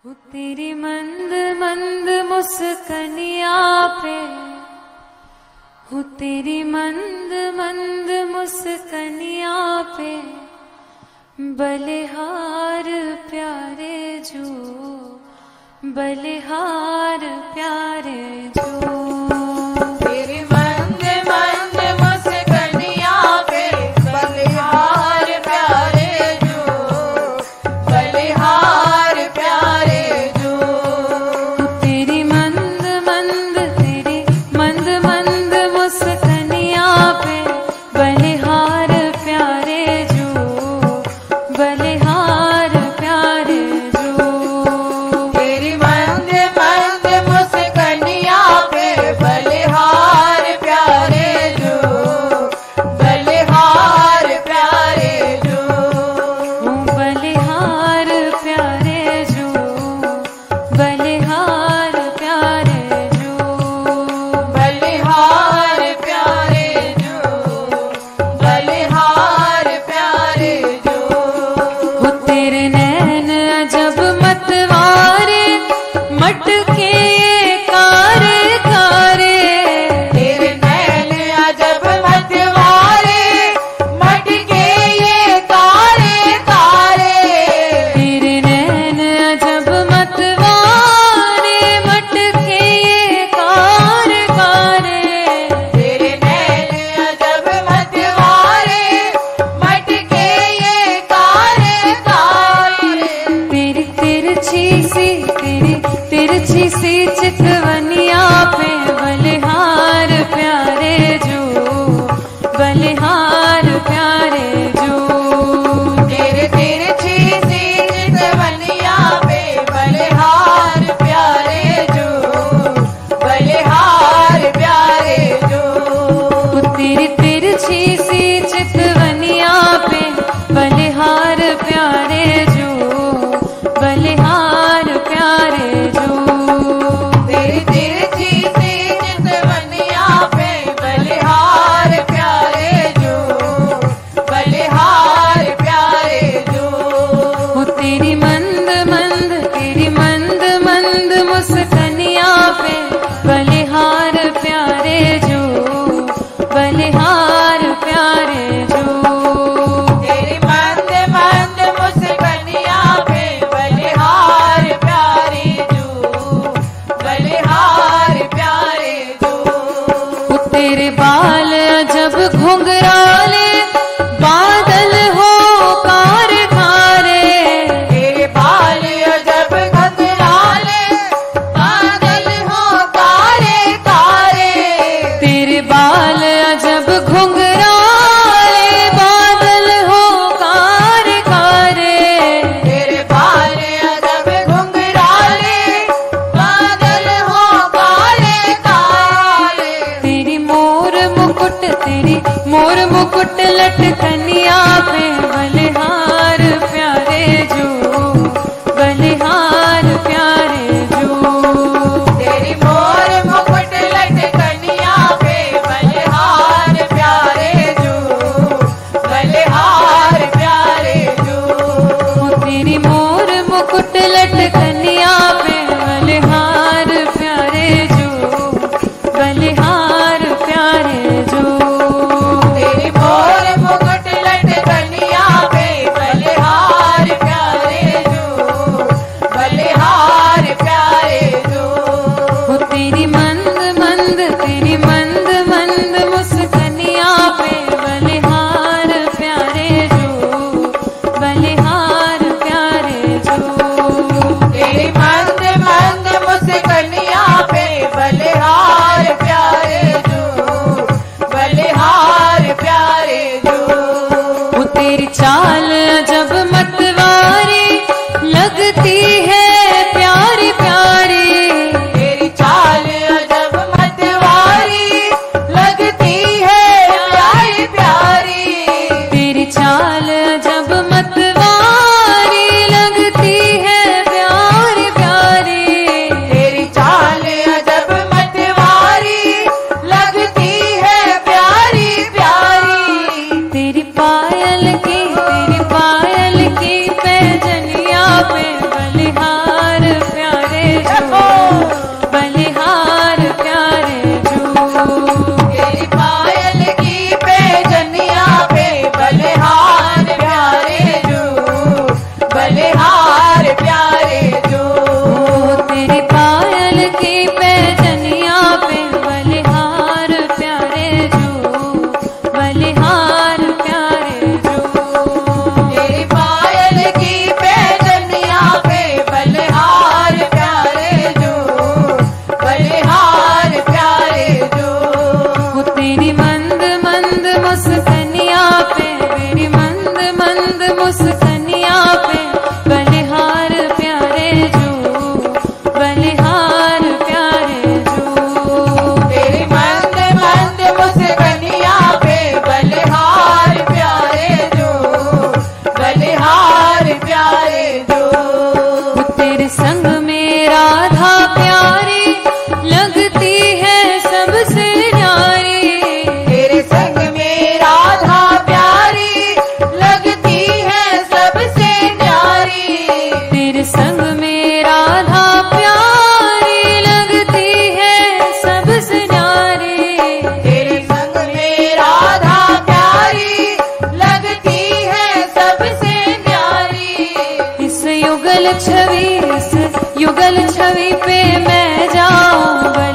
हो तेरी मंद मंद मुस्कनिया पे, हो तेरी मंद मंद मुस्कनिया पे, बलिहार प्यारे जो, बलिहार प्यारे जो। तिरछी सी चितवनिया पे, बलिहार प्यारे जो, बलिहार प्यारे जो। तेरे तिरछी सी चितवनिया पे, बलिहार प्यारे जो, बलिहार प्यारे जो। तेरी तिरछी सी चितवनिया पे, बलिहार प्यारे जो, बलिहार प्यारे जो। तेरी तिरछी सी संग में राधा प्यारी लगती है सबसे न्यारी। तेरे संग में राधा प्यारी लगती है सबसे न्यारी। तेरे संग में राधा प्यारी लगती है सबसे न्यारी। तेरे संग में राधा प्यारी लगती है सबसे न्यारी। इस युगल छवि पे मैं जाऊं